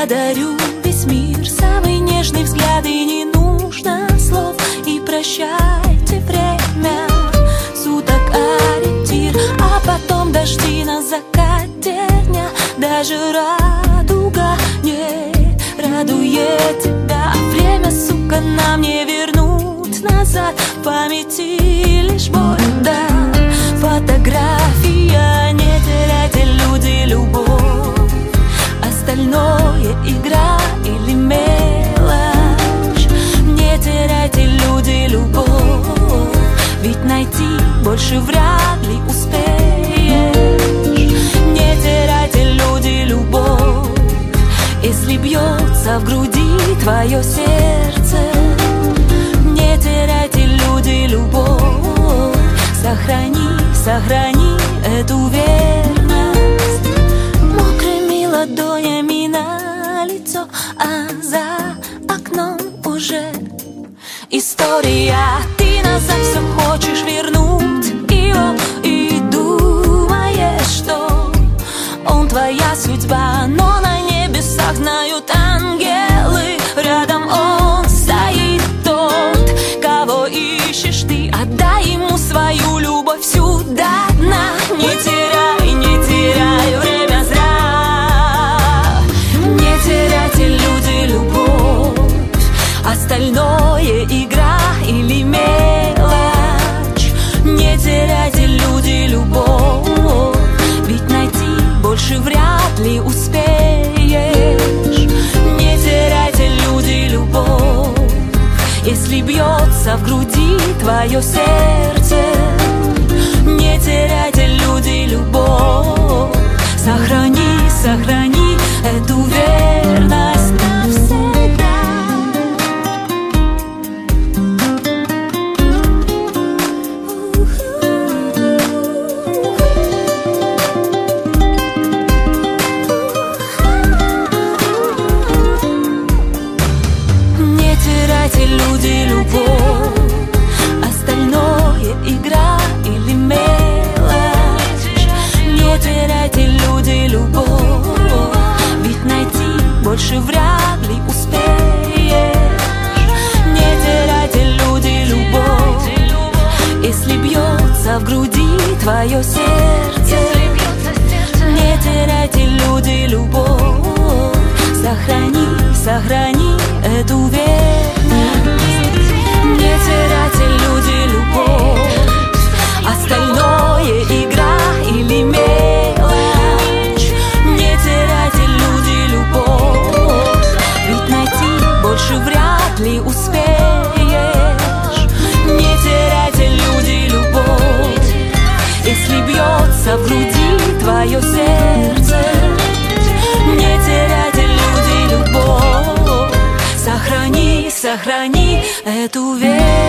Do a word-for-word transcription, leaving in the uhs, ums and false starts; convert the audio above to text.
подарю весь мир, самый нежный взгляд, и не нужно слов. И прощайте время, суток ориентир, а потом дожди на закате дня. Даже радуга не радует тебя. Время, сука, нам не вернуть назад. В памяти лишь боль, да. Фотография, не теряйте, люди, любовь. Остальное игра или мелочь. Не теряйте, люди, любовь. Ведь найти больше вряд ли успеешь. Не теряйте, люди, любовь. Если бьется в груди твое сердце, не теряйте, люди, любовь. Сохрани, сохрани эту верность. Мокрыми ладонями на лицо, а за окном уже история. Ты назад все хочешь вернуть его и думаешь, что он твоя судьба. Но на небесах знают ангелы, рядом он стоит тот, кого ищешь ты. Отдай ему свою любовь всю до дна. Не теряй, не теряй время зря. Не теряйте, люди, любовь. Остальное игра или мелочь. Не теряйте, люди, любовь. Ведь найти больше вряд ли успеешь. Не теряйте, люди, любовь. Если бьется в груди твое сердце, не теряйте, люди, любовь. Сохрани, сохрани эту верность навсегда. Не теряйте, люди, любовь. Остальное игра или мелочь. Не теряйте, люди, любовь. Ведь найти больше вряд ли успеешь. Не теряйте, люди, любовь. Если бьется в груди твое сердце, не теряйте, люди, любовь. Сохрани, сохрани эту верность. Не теряйте, люди, любовь. Остальное игра или мелочь. Не теряйте, люди, любовь. Ведь найти больше вряд ли успеешь. Не теряйте, люди, любовь. Если бьется в груди твое сердце, не теряйте, люди, любовь. Сохрани, сохрани эту веру.